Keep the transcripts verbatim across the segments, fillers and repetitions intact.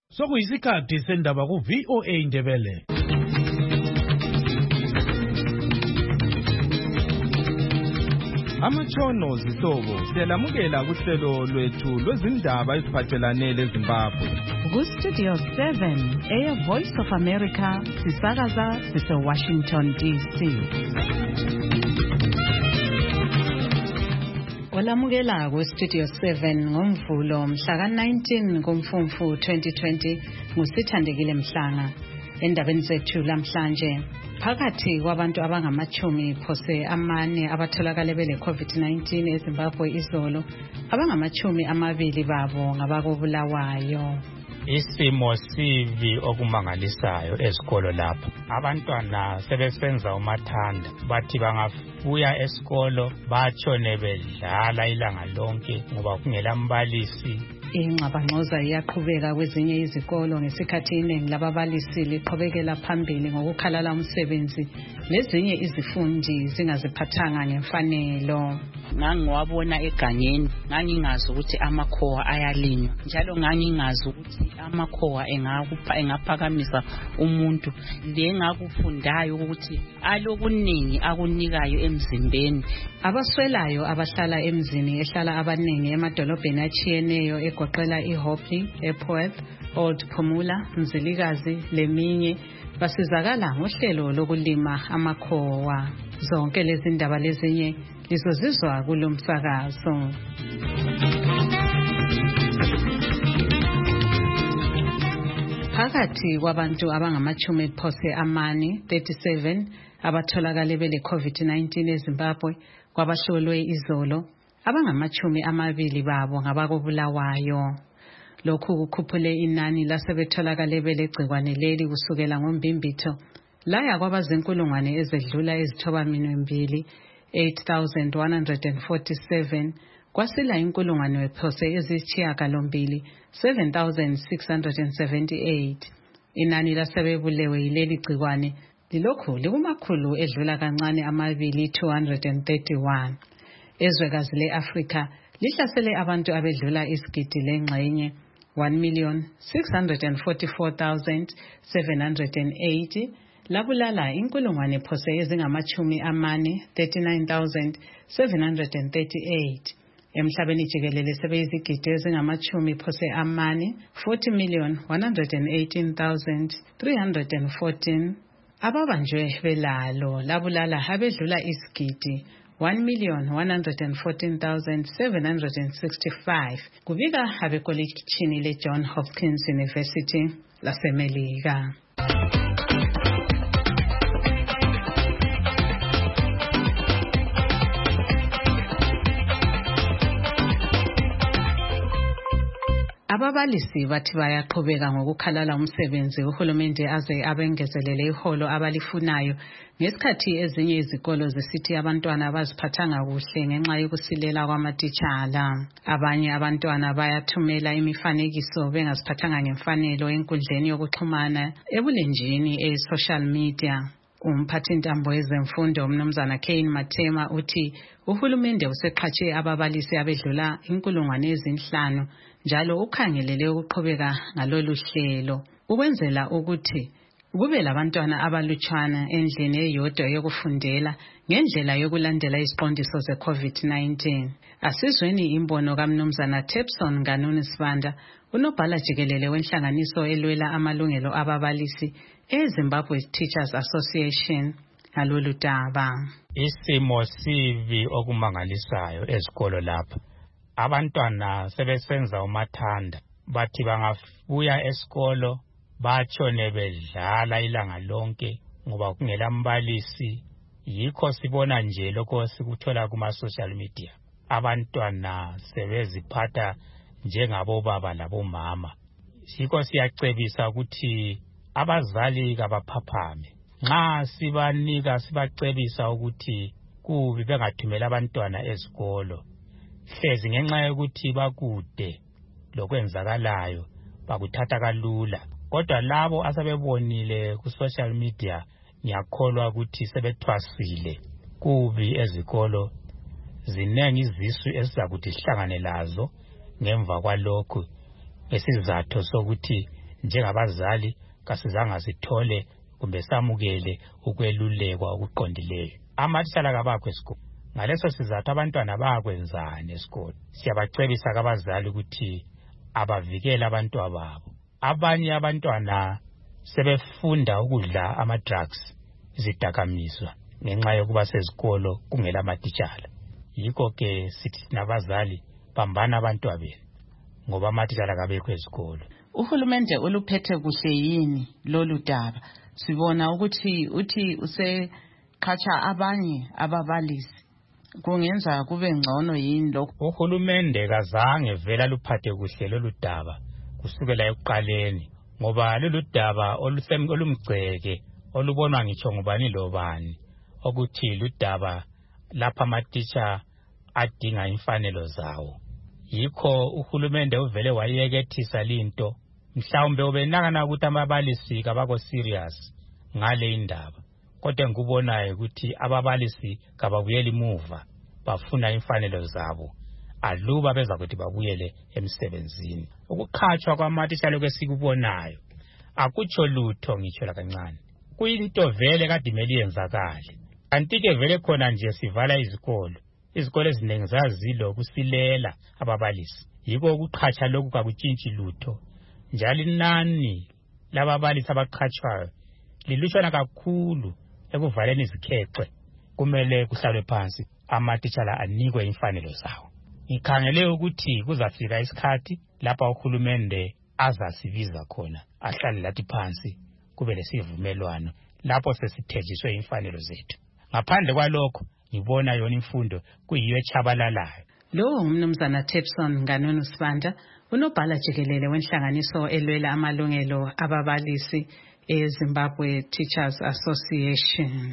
Sokuyisikhathi sendaba ku V O A Indebele. Amatshono zihlobo siyalamukela kuhlelo lwethu lwezindaba eziphathelane leZimbabwe. Ku Studio seven, Air Voice of America, sisakaza sise Washington D C. Olamukela ku Studio seven ngomvulo mhla ka nineteen kuMfumfu twenty twenty ngusithandekile Mhlanga. Endabeni zethu lamhlanje, phakathi kwabantu abangamachumi phose amane abatholakala bele COVID nineteen eZimbabwe izolo, abangamachumi amabili babo ngabakobulawayo. Isimo sivi okumangalisayo esikolo lapha. Abantwana sebesenza umathanda, bathi bangabuya esikolo batshone bedlala ilanga lonke ngoba kungela mbalisi. Ingxabangxoza iyaqhubeka kwezinye izikolo ngesikhathi iningi lababalisi liqhubekela phambili ngokukhalala umsebenzi lezinye izifundi zingaziphathanga ngemfanelo. Ngangiwabona egangeni, ngangingazi ukuthi amakhowa ayalinywa, njalo ngangingazi ukuthi amakhowa engakupha engaphakamisa umuntu. Le ngakufundayo ukuthi alokuningi akunikayo emzimbeni. Abaswelayo abahlala emzini ehlala abaningi emadolobheni achiyeneyo egoqela iHopi, ePorth, Old Phumula, Mzilikazi leminye basizakala ngohlelo lokulima amakhowa. Zonke lezi ndaba lezinye lizozizwa kulomsakazo. Phakathi kwabantu abangamachumi phose amane thirty-seven abatholakala bele COVID nineteen eZimbabwe kwabahlolwe izolo, abangamachumi amabili babo ngabakobulawayo. Lokhu kukhuphule inani lasebetholakala bele gcikwane leli kusukela ngombimbitho laya kwabazinkulungwane ezedlula ezithoba minwembili eight thousand one hundred forty-seven kwasila inkulungwane wephose ezisishiyagalombili seven thousand six hundred seventy-eight. Inani lasebebulewe yileli gcikwane lilokhu likumakhulu edlula kancane amabili two hundred thirty-one. Ezwekazi le-Afrika lihlasele abantu abedlula isigidi lengxenye one million six hundred forty-four thousand seven hundred eighty, labulala inkulungwane phose ezingamachumi amane thirty-nine thousand seven hundred thirty-eight. Emhlabeni jikelele sebeyizigidi ezingamachumi phose amane forty million one hundred eighteen thousand three hundred fourteen. Ababanjwe belalo labulala abedlula isigidi one million one hundred fourteen thousand seven hundred sixty-five kubika abekolekishini le-John Hopkins University laseMelika. Ababalisi bathi bayaqhubeka ngokukhalala umsebenzi uhulumende aze abengezelele iholo abalifunayo ngesikhathi ezinye izikolo zisithi abantwana abaziphathanga kuhle ngenxa yokusilela kwamatitshala. Abanye abantwana bayathumela imifanekiso bengaziphathanga ngemfanelo enkundleni yokuxhumana ebulenjini e-social media. Umphathintambo wezemfundo umnumzana Kane Matema uthi uhulumende useqhatshe ababalisi abedlula inkulungwane ezinhlanu njalo ukhangelele ukuqhubeka ngalolu hlelo ukwenzela ukuthi kube labantwana abalutshwana endlini eyodwa yokufundela ngendlela yokulandela isiqondiso ze-COVID nineteen. Asizweni imbono kaMnumzana Tepson Nganuni Sibanda, unobhala jikelele wenhlanganiso elwela amalungelo ababalisi eZimbabwe Teachers Association ngalolu daba. Isimo sivi okumangalisayo ezikolo lapha. Abantwana sebesenza umathanda, bathi bangabuya esikolo batshone bedlala ilanga lonke ngoba kungela mbalisi. Yikho sibona nje lokho sikuthola kuma social media. Abantwana sebeziphatha njengabo baba labo mama. Yikho siyacebisa ukuthi abazali kabaphaphame. Nxa sibanika sibacebisa ukuthi kubi bengathumela abantwana esikolo. Hlezi ngenxa yokuthi bakude lokwenzakalayo bakuthatha kalula. Kodwa labo asebebonile ku social media ngiyakholwa ukuthi sebethwasile kubi ezikolo. Zinengi izisu esizakuthi sihlangane lazo ngemva kwalokho, esizatho sokuthi njengabazali kasizange sithole kumbe samukele ukwelulekwa okuqondileyo. Amatitshala kabakho esikolo. Ngaleso sizathu abantwana bayakwenzana esikolo. Siyabacebisa abazali ukuthi abavikele abantwana babo. Abanye abantwana sebefunda ukudla ama-drugs, izidakamizwa, ngenxa yokuba sezikolo kungela amatitshala. Yikho ke sithi nabazali bambana abantwana benu ngoba amatitshala kabekho esikolo. Uhulumende oluphethe kuhle yini lolu daba? Sibona ukuthi uthi useqhatsha abanye ababalisi. Kungenza kube ngcono yini lokho? Uhulumende kazange vela luphathe kuhle lolu daba kusukela ekuqaleni, ngoba lolu daba olumgceke olubonwa ngitsho ngubani lobani ukuthi ludaba lapha amatitsha adinga imfanelo zawo. Yikho uhulumende uvele wayekethisa linto, mhlawumbe ubenakana ukuthi ababalisi kabako serious ngale indaba. Kodwa ngikubonayo ukuthi ababalisi kababuyela imuva, bafuna imfanelo zabo aluba beza kuthi babuyele emsebenzini. Ukukhatshwa kwamatitshala kwesikubonayo akutsho lutho ngitsho lakancane. Kuyinto vele kade imele yenzakale. Kanti ke vele khona nje sivala izikolo. Izikolo eziningi zazilo kusilela ababalisi. Yiko ukuqhatsha lokhu kakutshintshi lutho. Njalo inani lababalisi abaqhatshwayo lilutshwana kakhulu ekuvaleni izikhexe. Kumele kuhlalwe phansi amatitshala anikwe imfanelo zawo. Ngikhangele ukuthi kuzafika isikhathi lapha uhulumende azasibiza khona ahlale lathi phansi kube lesivumelwano lapho sesithejiswe imfanelo zethu. Ngaphandle kwalokho ngibona yona imfundo kuyiyo echabalalayo. Lo ngumnumzana Tepson Nganonu Sibanda, unobhala jikelele wenhlanganiso elwela amalungelo ababalisi eZimbabwe Teachers Association.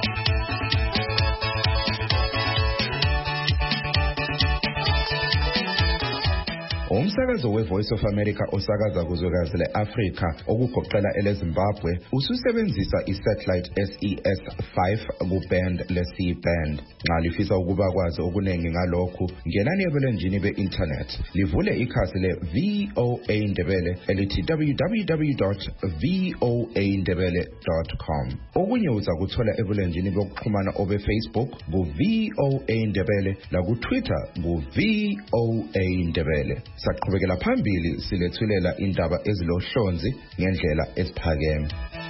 Umsakazo we-Voice of America osakaza kuzwekazi le-Afrika okugoqela ele-Zimbabwe ususebenzisa i-satellite S E S five ku-band le-C band. Nxa lifisa ukuba kwazi okuningi ngalokhu, ngenani ebulenjini be-internet. Livule ikhasi le-V O A Ndebele elithi w w w dot v o a ndebele dot com. Okunye uza kuthola ebulenjini bokuxhumana obe-Facebook ku-V O A Ndebele laku-Twitter ku-V O A Ndebele. Saqhubekela phambili silethulela indaba ezilohlonzi ngendlela esiphakeme.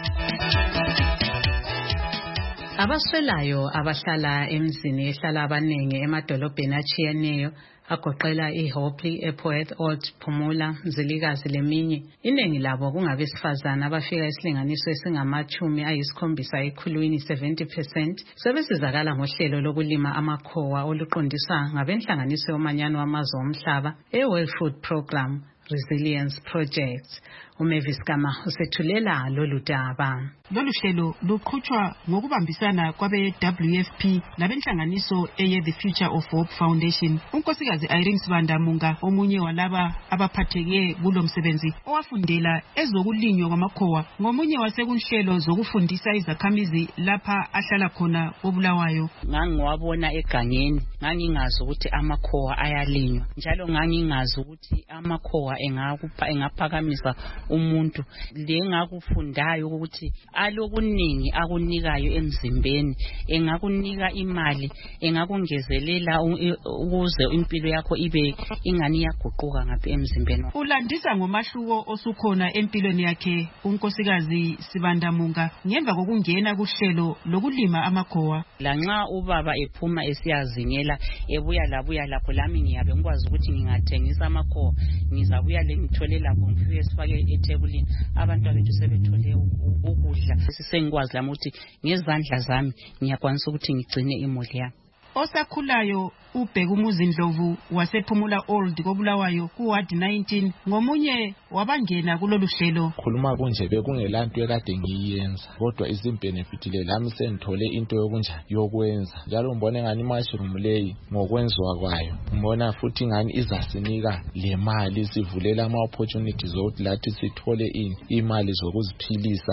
Abaswelayo abahlala emzini ehlala abaningi emadolobheni achiyeneyo agoqela iHopley, ePoet, Old Phumula, Mzilikazi leminye. Iningi labo kungabesifazana abafika isilinganiso esingamachumi ayisikhombisa ekhulwini seventy percent. Sebesizakala ngohlelo lokulima amakhowa oluqondiswa ngabenhlanganiso yomanyano wamazwe omhlaba eWorld Food Program Resilience Project. uMavis Kama usethulela lolu daba. Lolu hlelo luqhutshwa ngokubambisana kwabe W F P labenhlanganiso eye The Future of Hope Foundation. Unkosikazi Irene Sibanda Munga, omunye walaba abaphatheke kulo msebenzi, owafundela ezokulinywa kwamakhowa, ngomunye wasekunhlelo zokufundisa izakhamizi lapha ahlala khona koBulawayo. Ngangiwabona egangeni, ngangingazi ukuthi amakhowa ayalinywa, njalo ngangingazi ukuthi amakhowa engakupha engaphakamisa umuntu. Le ngakufundayo ukuthi alokuningi akunikayo emzimbeni, engakunika imali, engakungezelela ukuze impilo yakho ibe ingani yaguquka ngapha emzimbeni. Ulandisa ngomahluko osukhona empilweni yakhe unkosikazi Sibanda Munga ngemva kokungena kuhlelo lokulima amakhowa. Lanxa ubaba ephuma esiyazingela ebuya labuya lapho lami ngiyabe ngikwazi ukuthi ngingathengisa amakhowa, ngizabuya le ngithole lapho ngifike sifake etebulini abantu bethu sebethole ukudla. Sisengikwazi lami ukuthi ngezandla zami ngiyakwanisa ukuthi ngigcine imuli yami. Osakhulayo ubheka umuzindlovu wasephumula Old koBulawayo kuward nineteen ngomunye wabangena kulolu hlelo. Khuluma kunje bekungelanto ekade ngiyenza, kodwa izimbenefit le lami sengithole into yokunjani yokwenza, njalo ngibona ngani mushroom leyi ngokwenzwa kwayo, ngibona futhi ngani izasinika le mali, sivulela ama opportunities zokuthi lathi sithole imali zokuziphilisa.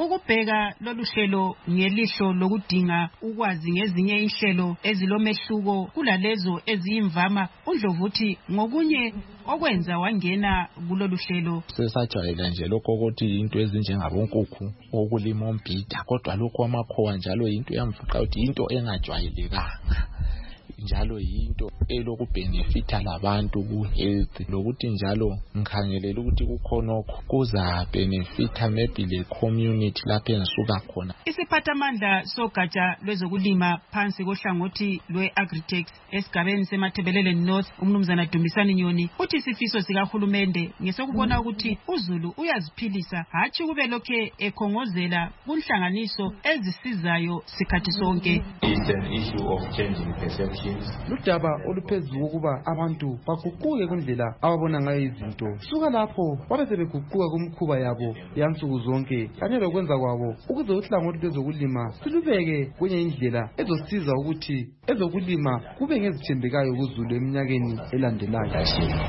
Ukubheka lolu hlelo ngelihlo lokudinga ukwazi ngezinye inhlelo ezilomehluko kulalezo eziyimvama, uNdlovuthi ngokunye okwenza wangena kulolu hlelo. Sesajwayela nje lokho ukuthi into ezinjengabonkukhu okulima umbhida, kodwa lokho amakhowa njalo into yamfuqa ukuthi into engajwayelekanga, njalo yinto elokubhenefitha labantu ku health, lokuthi njalo ngikhangelela ukuthi kukhonokho kuza benefitha maybe le community lapho engisuka khona. Isiphathamandla sogatsha lwezokulima phansi kohlangothi lwe-Agritech esigabeni seMathebelele North, umnumzana Dumisani Nyoni, uthi isifiso sikahulumende ngesokubona ukuthi uZulu uyaziphilisa, hatshi kube lokhe ekhongozela kunhlanganiso ezisizayo sikhathi sonke. It's an issue of changing perception. Ludaba oluphezulu ukuba abantu baguquke kundlela ababona ngayo izinto. Suka lapho babe sebeguquka kumkhuba yabo yansuku zonke kanye lokwenza kwabo ukuze uhlangothi lwezokulima silubeke kwenye indlela ezosiza ukuthi ezokulima kube ngezithembekayo kuZulu eminyakeni elandelayo.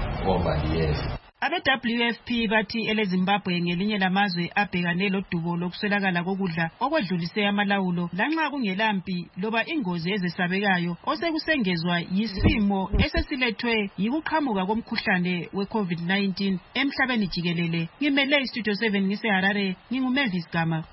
Abe-W F P bathi eleZimbabwe ngelinye lamazwe abhekane lodubo lokuswelakala kokudla okwedlulise amalawulo lanxa kungelampi loba ingozi ezesabekayo osekusengezwa yisimo esesilethwe yikuqhamuka komkhuhlane we-COVID nineteen emhlabeni jikelele. Ngimele iStudio seven ngiseHarare, nginguMelvis Gama.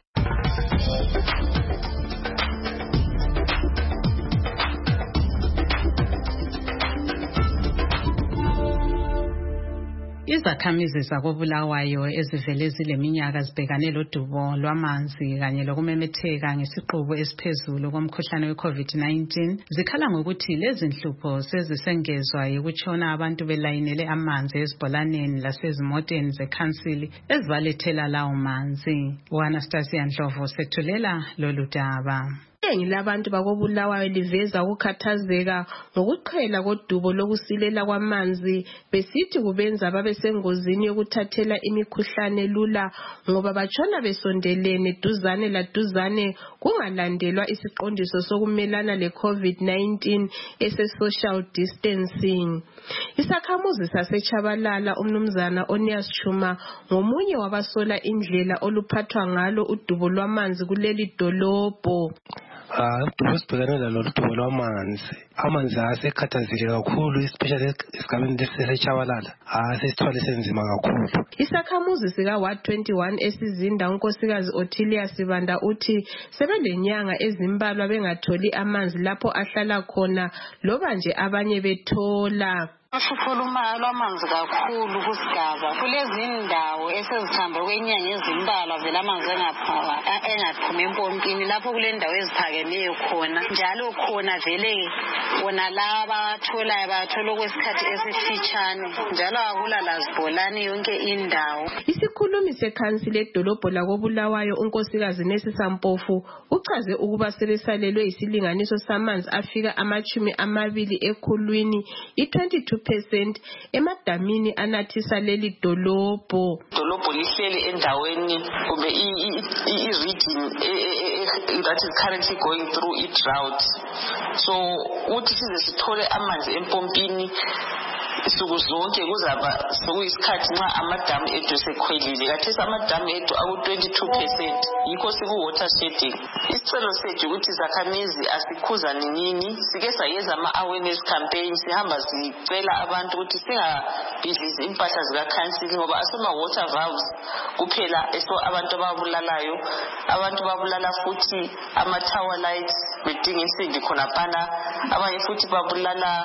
Izakhamizi zakoBulawayo ezivele zileminyaka zibhekane lodubo lwamanzi kanye lokumemetheka ngesiqubu esiphezulu komkhuhlane we-COVID nineteen zikhala ngokuthi lezi nhlupho sezisengezwa yikutshona abantu belayinele amanzi ezibholaneni lasezimoteni zekhansili ezibalethela lawo manzi. U-Anastasia Ndlovu sethulela lolu daba. Iningi labantu bakobulawayo liveza ukukhathazeka ngokuqhela kodubo lokusilela kwamanzi, besithi kubenza babe sengozini yokuthathela imikhuhlane lula ngoba batshona besondelene duzane la duzane kungalandelwa isiqondiso sokumelana le-COVID nineteen ese-social distancing. Isakhamuzi saseChabalala umnumzana Onias Chuma ngomunye wabasola indlela oluphathwa ngalo udubo lwamanzi kuleli dolobho. Ah, dubosibhekane lalo dubo lwamanzi. Amanzi asekhathazekile kakhulu, especially esigabeni leseChabalala. Ah, sesithwale senzima kakhulu. Isakhamuzi sika Ward twenty-one esizinda unkosikazi Othilia Sibanda uthi sebelenyanga ezimbalwa bengatholi amanzi lapho ahlala khona loba nje abanye bethola. Asikhuluma lwamanzi kakhulu kusigaba. Kulezi indawo esezihambe kwenyanga ezimbalwa vele amanzi engaphaka engaphumi empompini lapho kule ndawo eziphakemeyo khona. Njalo khona vele wona laba abatholayo bathola kwesikhathi esifitshane. Njalo akula lazibholani yonke indawo. Isikhulumi sekhansile edolobho lakobulawayo unkosikazi Nesisa Mpofu uchaze ukuba sebesalelwe isilinganiso samanzi afika amachumi amabili ekhulwini i-twenty-two percent emadamini anathisa leli dolobho. Dolobho lihleli endaweni kumbe i-region that is currently going through a drought. So uthi size sithole amanzi empompini isuku zonke kuzaba sokuyisikhathi nxa amadamu ethu sekhwelile. Kathesi amadamu ethu aku twenty-two percent yikho siku water shedding. Isicelo sethu ukuthi izakhamizi asikhuzane nini, sike sayenza ama awareness campaign, sihamba sicela abantu ukuthi singabhidlizi impahla zikakhansili ngoba asoma water valves kuphela eso abantu ababulalayo. Abantu babulala futhi ama tower lights bedinga insimbi khona phana, abanye futhi babulala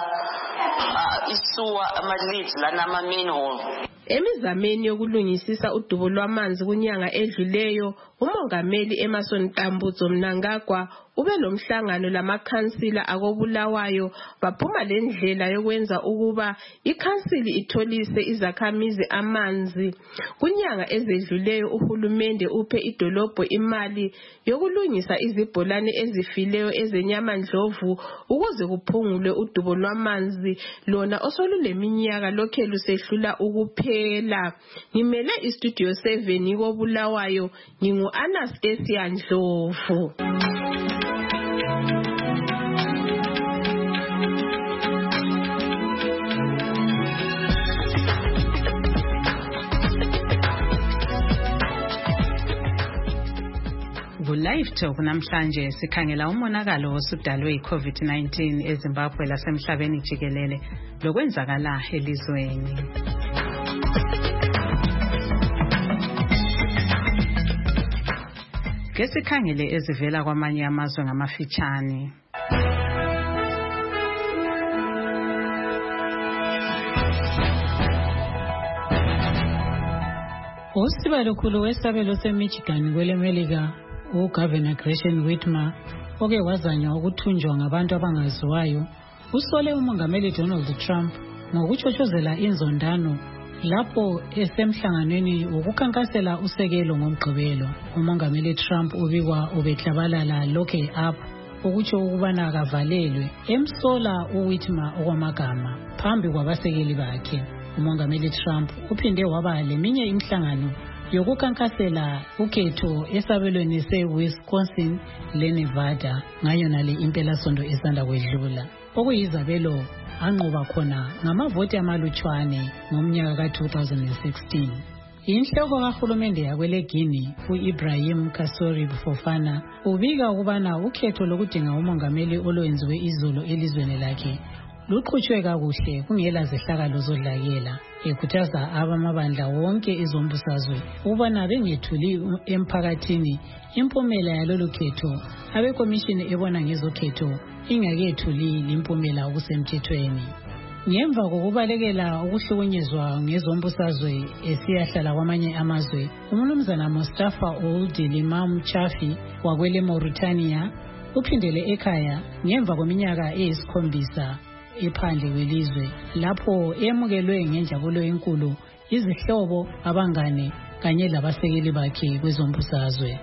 uh, isuwa ama-leads lana ama-manhole. Emizameni yokulungisisa udubo lwamanzi kunyanga edluleyo, umongameli Emerson Tambuzo Mnangagwa ube lomhlangano lamakhansila akobulawayo baphuma lendlela yokwenza ukuba ikhansili itholise izakhamizi amanzi. Kunyanga ezedluleyo uhulumende uphe idolobho imali yokulungisa izibholane ezifileyo ezenyamandlovu ukuze kuphungulwe udubo lwamanzi lona osoluleminyaka lokhe lusehlula ukuphela. Ngimele iStudio seven kobulawayo, ngingu Anastasia Ndlovu. Live Talk namhlanje sikhangela umonakalo osudalwe yi-COVID nineteen eZimbabwe lasemhlabeni jikelele lokwenzakala elizweni. Ke sikhangele ezivela kwamanye amazwe ngamafitshane. Usibalokhulu wesabelo seMichigan kwelemelika uGovernor Gretchen Whitmer oke wazanywa ukuthunjwa ngabantu abangaziwayo usole umongameli Donald Trump ngokuchochozela inzondano lapho esemhlanganweni wokukhankasela usekelo ngomgqibelo. Umongameli Trump ubikwa ubeklabalala lokhe up okutsho ukubana akavalelwe emsola uWhitmer okwamagama phambi kwabasekeli bakhe. Umongameli Trump uphinde waba leminye imihlangano yokukankasela ukhetho esabelweni seWisconsin leNevada ngayo nale impelasonto esanda kwedlula okuyizabelo anqoba khona ngamavoti amalutshwane ngomnyaka ka two thousand sixteen. Inhloko kahulumende yakwele Guinea uIbrahim Kassory Fofana ubika ukubana ukhetho lokudinga umongameli olwenziwe izolo elizweni lakhe luqhutshwe kakuhle kungela zehlakalo zodlakela, ekhuthaza abamabandla wonke ezombusazwe ukubana bengethuli emphakathini impumela yalolu khetho abekomishini ebona ngezokhetho ingakethuli limpumela okusemthethweni. Ngemva kokubalekela ukuhlukunyezwa ngezombusazwe esiyahlala kwamanye amazwe, umnumzana Mustafa Ould Limam Chafi wakwele Mauritania uphindele ekhaya ngemva kweminyaka eyisikhombisa ephandle kwelizwe lapho emukelwe ngenjabulo enkulu izihlobo, abangane kanye labasekeli bakhe kwezombusazwe.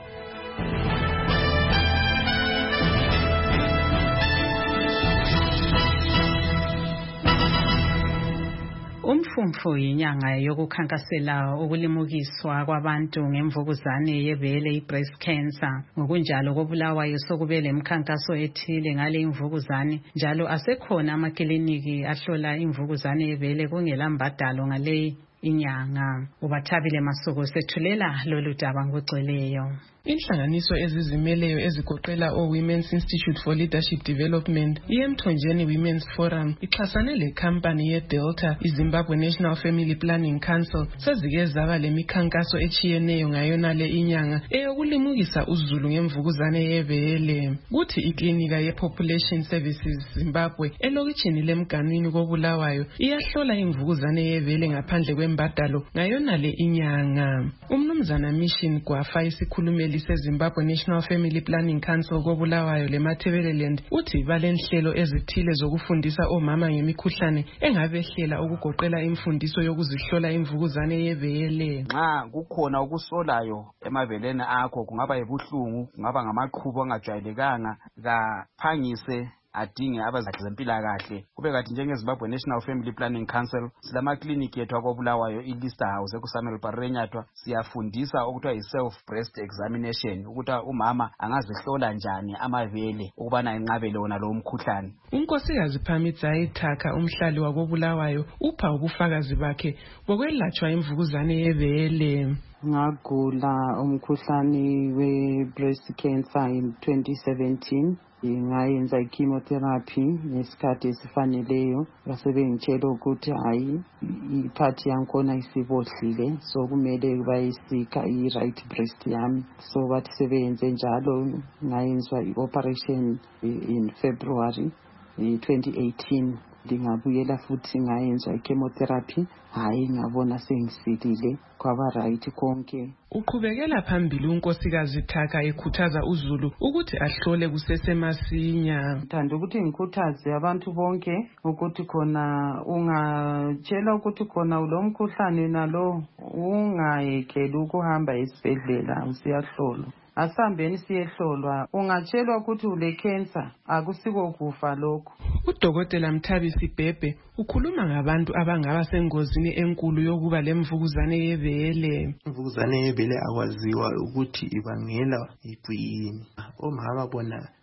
Umfumfu yinyanga yokukhankasela ukulimukiswa kwabantu ngemvukuzane yebele i-breast cancer. Ngokunjalo koBulawayo sokubele imikhankaso ethile ngale imvukuzane, njalo asekhona amakliniki ahlola imvukuzane yebele kungela mbadalo ngale inyanga. Ubathabile Masuku sethulela lolu daba ngogcweleyo. Inhlanganiso ezizimeleyo ezigoqela o-Women's Institute for Leadership Development, iMthonjeni Women's Forum, ixhasane lekhampani ye-Delta, iZimbabwe National Family Planning Council, sezike zaba lemikhankaso echiyeneyo ngayonale inyanga eyokulimukisa uzulu ngemvukuzane yebele. Kuthi iklinika ye-Population Services Zimbabwe elokitshini lemganwini koBulawayo iyahlola imvukuzane yebele ngaphandle kwembadalo ngayonale inyanga. Umnumzana Mission Gwafa isikhulumeli seZimbabwe National Family Planning Council koBulawayo leMathebeleland uthi balenhlelo ezithile zokufundisa omama ngemikhuhlane engabehlela ukugoqela imfundiso yokuzihlola imvukuzane yebele. Nxa kukhona ukusolayo emabeleni akho, kungaba yibuhlungu, kungaba ngamaqhubu angajwayelekanga, kaphangise adinge abezempilakahle. Kube kathi njengeZimbabwe National Family Planning Council silamakliniki yethu akoBulawayo iLister House ekuSamuel Parenyathwa, siyafundisa okuthiwa yi-self breast examination, ukuthi umama angazihlola njani amabele ukubana enqabele wona lo mkhuhlane. Unkosikazi Phamidzai Thaka, umhlali wakoBulawayo, upha ubufakazi bakhe bokwelatshwa imvukuzane yebele. Ngagula umkhuhlane we-breast cancer in twenty seventeen. Ngayenza i-chemotherapy ngesikhathi esifaneleyo, basebengitshela ukuthi hayi iphathi yankhona isibohlile, so kumele bayisika i-right breast yami. So bathi sebeyenze njalo, ngayenzwa i-operation in February twenty eighteen. Ndingabuyela futhi ngayenzwa i-chemotherapy, hayi ngabona sengisilile kwaba right konke. Uqhubekela phambili unkosikazi Thaka ekhuthaza uzulu ukuthi ahlole kusesemasinya. Ngithanda ukuthi ngikhuthaze abantu bonke ukuthi khona ungatshela ukuthi khona lo mkhuhlane nalo ungayekeli ukuhamba esibhedlela usiyahlolwa. Asambeni siyehlolwa, ungatshelwa ukuthi ule cancer akusiko kufa lokho. Udokotela Mthabisi Bhebhe ukhuluma ngabantu abangaba sengozini enkulu yokuba lemvukuzane yebele. Imvukuzane yebele akwaziwa ukuthi ibangela yini. Omama bona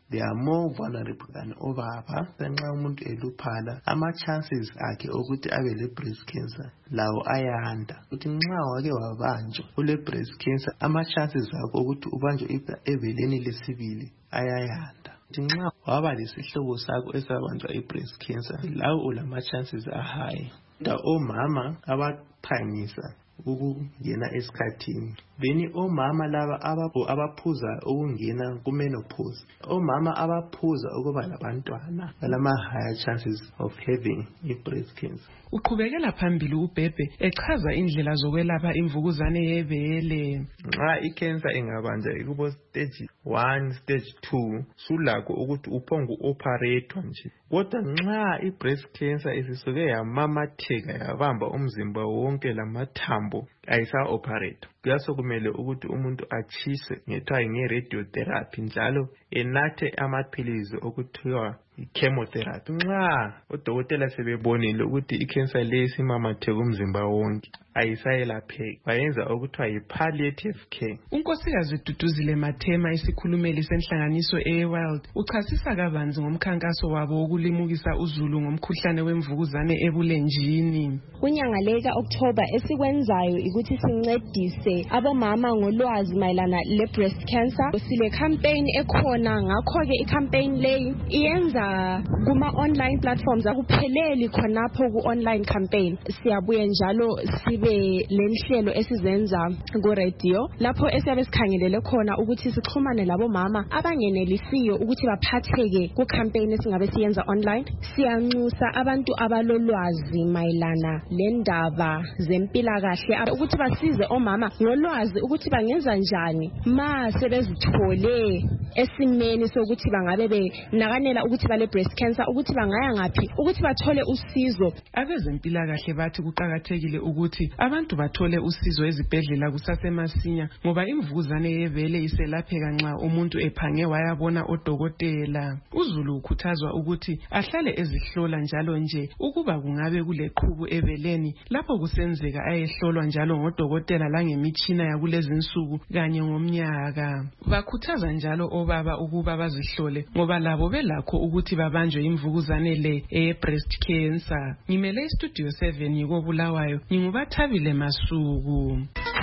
they are more vulnerable than obaba. Nxa umuntu eluphala ama-chances akhe ukuthi abe le-breast cancer lawo ayanda. Ukuthi nxa wake wabanjwa ule-breast cancer ama-chances akho ukuthi ubanjwe ebeleni lesibili ayayanda. Nxa waba lesihlobo sakho esabanjwa i-breast cancer lawo ulama-chances ahigh. Da omama abaphangisa ukungena esikhathini. Beni omama laba abaphuza ukungena kumenopause. Omama abaphuza ukuba labantwana balama higher chances of having i-breast cancer. Uqhubekela phambili uBhebhe echaza indlela zokwelapha imvukuzane yebele. Nxa i-cancer ingabanja ikubo stage one, stage two, sulakho ukuthi uphongu operator nje. Kodwa nxa i-breast cancer isisuke yamamatheka yabamba umzimba wonke lamathambo ayisa operator. Kuyaso kumele ukuthi umuntu achiswe ngethiwa nge-radiotherapy njalo enathe amaphilizi okuthiwa i-chemotherapy. Nxa odokotela sebebonile ukuthi i-cancer le isimamatheka umzimba wonke ayisayelapheki bayenza okuthiwa yi-palliative care. Unkosikazi Duduzile Mathema isikhulumeli senhlanganiso e-World uchasisa kabanzi ngomkhankaso wabo wokulimukisa uzulu ngomkhuhlane wemvukuzane ebulenjini. Kunyanga le ka-October esikwenzayo ukuthi sincedise abomama ngolwazi mayelana le-breast cancer. Sile campaign ekhona, ngakho-ke i-campaign leyi iyenza kuma-online platforms akupheleli khonapho ku-online campaign. Siyabuye njalo sibe lenhlelo esizenza ku-radio lapho esiyabe sikhangelele khona ukuthi sixhumane labomama abangenelisiyo ukuthi baphatheke ku-campaign esingabe siyenza online. Siyanxusa abantu abalolwazi mayelana lendaba zempilakahle ukuthi basize omama ngolwazi ukuthi bangenza njani ma sebezithole esimeni sokuthi bangabe benakanela ukuthi bale breast cancer, ukuthi bangaya ngaphi ukuthi bathole usizo. Abezempilakahle bathi kuqakathekile ukuthi abantu bathole usizo ezibhedlela kusasemasinya ngoba imvukuzane yebele iselapheka nxa umuntu ephange wayabona odokotela. Uzulu ukhuthazwa ukuthi ahlale ezihlola njalo nje ukuba kungabe kuleqhubu ebeleni lapho kusenzeka ayehlolwa njalo ngodokotela langemitshina yakulezi insuku kanye ngomnyaka. Bakhuthaza njalo obaba ukuba bazihlole ngoba labo belakho ukuthi babanjwe imvukuzane le e-breast cancer. Ngimele istudio seven yiko Bulawayo, ngingubathabile Masuku.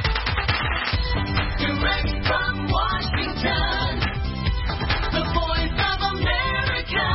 Direct from Washington, the voice of America,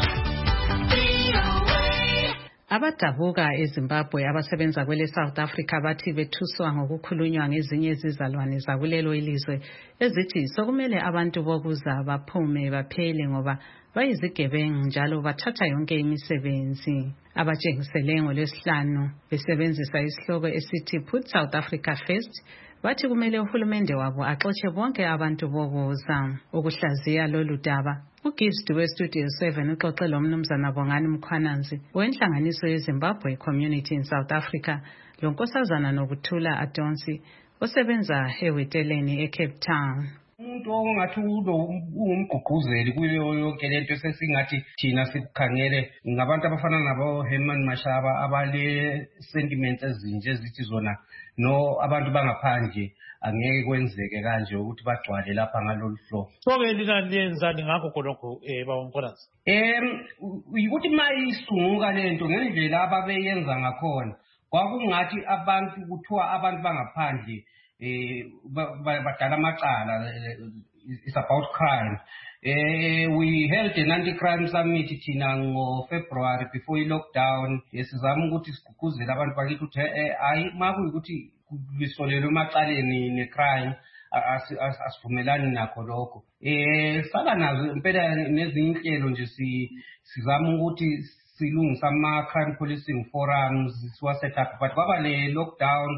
V O A. Abadabuka eZimbabwe abasebenza kwele South Africa bathi bethuswa ngokukhulunywa ngezinye izizalwane zakulelo ilizwe ezithi sokumele abantu bokuza baphume baphele ngoba bayizigebengu njalo bathatha yonke imisebenzi. Abatshengisele ngolwesihlanu besebenzisa isihloko esithi Put South Africa First bathi kumele uhulumende wabo axotshe bonke abantu bokuza. Ukuhlaziya lolu daba uGibbs we Studio seven uxoxe lo mnumzana Bongani Mkhwananzi wenhlanganiso yeZimbabwe Community in South Africa lo nkosazana nokuthula Adonsi osebenza eWeteleni eCape Town. Umuntu ongathi ungumgqugquzeli kuyo yonke lento sesingathi thina sikukhangele ngabantu abafana nabo Herman Mashaba abale sentiments ezinje ezithi zona no abantu bangaphandle angeke kwenzeke kanje ukuthi bagcwale lapha ngalolu hlobo. Soke lina liyenzani ngakho khonokho eh bawonkonazi? Em ukuthi mayisunguka lento ngendlela ababeyenza ngakhona kwakungathi abantu kuthiwa abantu bangaphandle eh badala amacala. It's about crime. Uh, we held an anti-crime summit thina ngo February before i lockdown. Sizama ukuthi siguguzele abantu bakithi ukuthi hayi makuyikuthi lisolelo emacaleni ne crime asivumelani nakho lokho. Eh sala nazo impela nezinhlelo nje sizama ukuthi silungisa ama crime policing forums siwa set up but kwaba le lockdown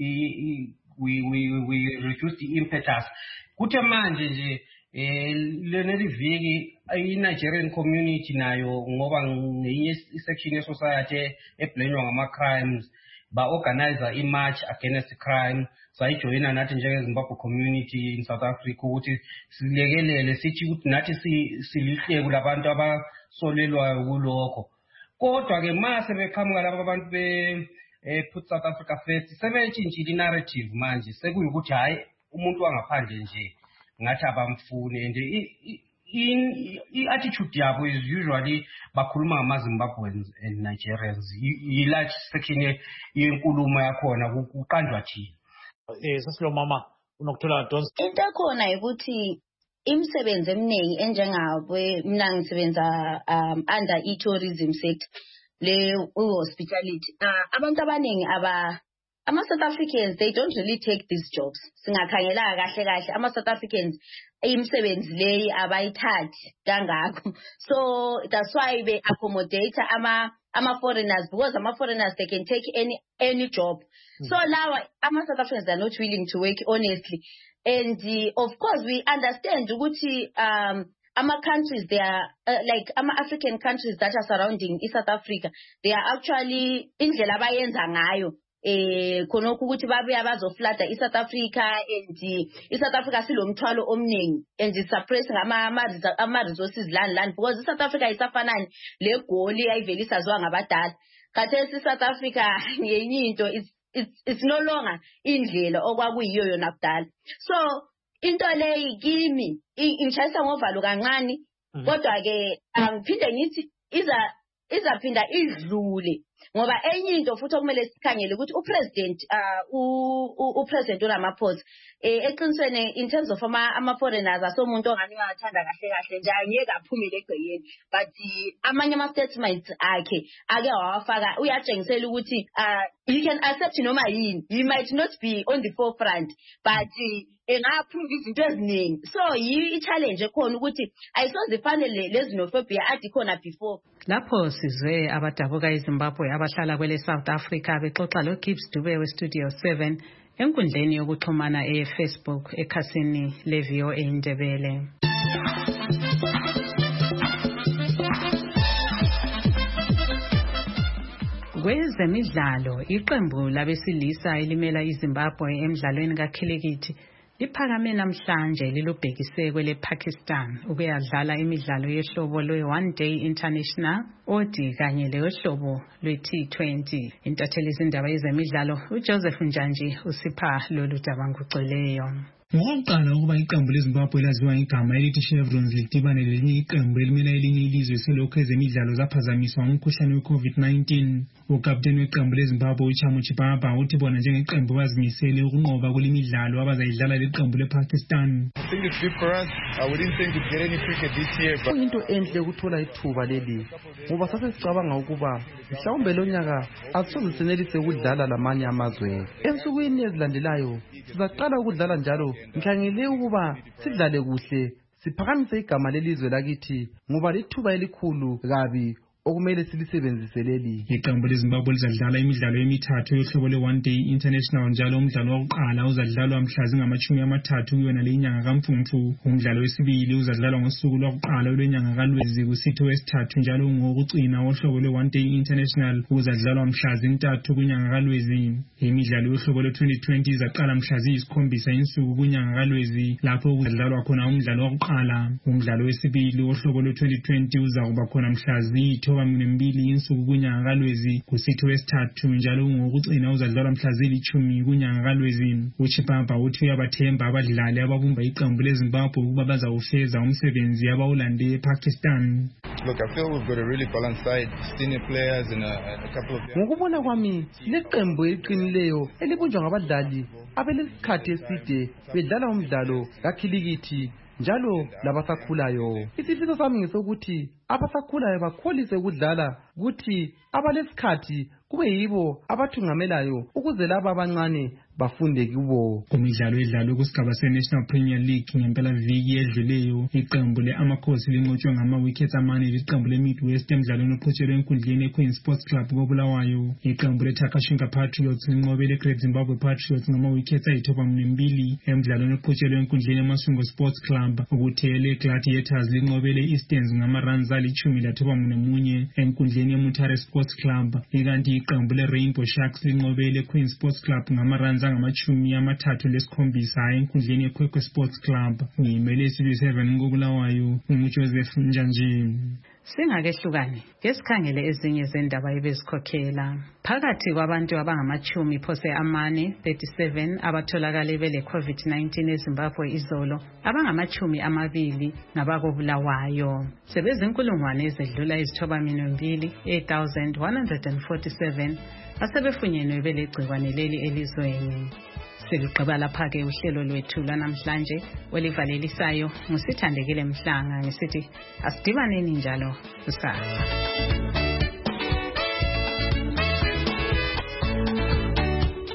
we we we reduced the impetus. Kuthe manje nje eh leneli viki i-Nigerian community nayo ngoba ngenye section ye society eblenywa ngama crimes ba organizer i march against crime sayijoyina nathi njenge Zimbabwe community in South Africa ukuthi silekelele sithi ukuthi nathi silihleko labantu abasolelwayo kulokho. Kodwa ke mase beqhamuka laba abantu be eh Put South Africa First sebetshintshile narrative manje sekuyukuthi hayi umuntu wangaphandle nje ngathi abamfune nje in i-attitude yabo is usually bakhuluma ngama-Zimbabweans and Nigerians. Yi-large section yenkulumo yakhona kuqanjwa thina. Eh sasilo mama unokuthola donsi. Into khona ukuthi imisebenzi eminingi enjengabwe mina ngisebenza um under e-tourism sector le hospitality. Uh, abantu abaningi aba ama South Africans, they don't really take these jobs. Singakhangela kahle kahle ama South Africans imisebenzi leyi abayithathi kangakho. So that's why they accommodate ama ama foreigners, because ama foreigners they can take any any job. Mm-hmm. So now ama South Africans are not willing to work honestly. And uh, of course we understand ukuthi um ama countries they are uh, like ama African countries that are surrounding South Africa, they are actually indlela abayenza ngayo eh khonokho ukuthi babuya bazoflada iSouth Africa and iSouth Africa silomthwalo omningi and suppress ngama ama resources land land because iSouth Africa isafanani le goli ayivelisa zwa ngabadala khathesi iSouth Africa ngenye into is it's, it's no longer indlela okwakuyiyo yona kudala. So into leyi kimi ingishayisa ngovalo kancane kodwa ke angiphinde ngithi iza izaphinda idlule ngoba enye into futhi okumele sikhangele ukuthi upresident uh upresident uRamaphosa eqinisweni in terms of ama ama foreigners asomuntu ongani wathanda kahle kahle nje angeke aphumele egcekeni, but amanye ama statements akhe ake wafaka uyatshengisela ukuthi uh he can accept noma yini, he might not be on the forefront but engaprove izinto eziningi. So yi challenge ekhona ukuthi ayisozifanele lezinophobia adi khona before. Lapho sizwe abadabuka eZimbabwe abahlala kwele South Africa bexoxa lo Gibbs Dube we Studio seven enkundleni yokuxhumana eFacebook ekhasini le-V O A Indebele. Kwezemidlalo, iqembu labesilisa elimela iZimbabwe emidlalweni kakhilikithi liphakame namhlanje lilubhekise kwele Pakistan ukuyadlala imidlalo yehlobo lwe-One Day International O D I kanye lehlobo lwe-T twenty. Intatheli izindaba yezemidlalo uJoseph Njanji usipha lolu daba ngugcweleyo. Ngokuqala ukuba iqembu leZimbabwe laziwa igama elithi Chevrons lidibane lelinye iqembu elimela elinye ilizwe selokhu ezemidlalo zaphazamiswa ngumkhuhlane we-COVID nineteen. Ukapteni weqembu leZimbabwe uChamu Chipapa uthi bona njengeqembu bazimisele ukunqoba kule midlalo abazayidlala leqembu lePakistan. I think it's good for us. I wouldn't think we'd get any cricket this year, but into enhle ukuthola ithuba leli ngoba sase sicabanga ukuba mhlawumbe lo nyaka asisoze senelise ukudlala lamanye amazwe. Ensukwini ezilandelayo sizaqala ukudlala njalo ngikhangele ukuba sidlale kuhle siphakamise igama lelizwe lakithi ngoba lithuba elikhulu kabi okumele silisebenzise leli. Iqembu leZimbabwe lizadlala imidlalo emithathu yohlobo le-One Day International njalo umdlalo wokuqala uzadlalwa mhla zingamashumi amathathu kuyona le nyanga kaMfumfu. Umdlalo wesibili uzadlalwa ngosuku lwakuqala lwenyanga kaLwezi kusithi wesithathu njalo ngokucina wohlobo le-One Day International uzadlalwa mhla zintathu kunyanga kaLwezi. Imidlalo yohlobo le-twenty twenty izaqala mhla ziyisikhombisa insuku kunyanga kaLwezi lapho uzadlalwa khona umdlalo wokuqala. Umdlalo wesibili wohlobo le-twenty twenty uzakuba khona mhla ziyithoba mbili insuku kunyanga kaLwezi kusithi wesithathu njalo ngokucina uzadlalwa mhla zilithumi kunyanga kaLwezi. uChipapa uthi uyabathemba abadlali ababumba iqembu leZimbabwe ukuba bazawufeza umsebenzi abawulande ePakistan. Look, I feel we've got a really balanced side, senior players and a, a couple of ngokubona kwami leqembu eliqinileyo elibunjwa ngabadlali abelesikhathi eside bedlala umdlalo kakhilikithi njalo labasakhulayo. Isifiso sami ngesokuthi abasakhulayo bakholise ukudlala kuthi abalesikhathi kube yibo abathungamelayo ukuze laba abancane bafunde kubo. Kumidlalo edlalwe kusigaba se-National Premier League ngempela viki edluleyo iqembu le-Amakhosi linqotshwe ngama-wickets amane liqembu le-Midwest emdlalweni oqhutshelwe enkundleni eQueen Sports Club koBulawayo. Iqembu le-Takashinga Patriots linqobele iGreat Zimbabwe Patriots ngama-wickets ayithoba mbili emdlalweni oqhutshelwe enkundleni eMasungo Sports Club. Ukuthele Gladiators linqobele Easterns ngama-runs alitshumi lathoba munye enkundleni eMutare Sports Club. Ikanti iqembu le-Rainbow Sharks linqobele Queen Sports Club ngama-runs abangamachumi amathathu lesikhombisa enkundleni yeKwekwe Sports Club. Ngimele isizwe seven ngokulawayo nguJoseph Njanjini. Singakehlukani ngesikhangele ezinye zendaba ebezikhokhela. Phakathi kwabantu abangamachumi phose amane thirty-seven abatholakale bele COVID nineteen eZimbabwe izolo, abangamachumi amabili ngabakobulawayo. Sebezinkulungwane ezedlula izithoba mbili eight thousand one hundred forty-seven asebefunyenwe bele gciwane leli elizweni. Siligqiba lapha-ke uhlelo lwethu lwanamhlanje olivalelisayo ngusithandekile Mhlanga ngisithi asidibaneni njalo kusasa.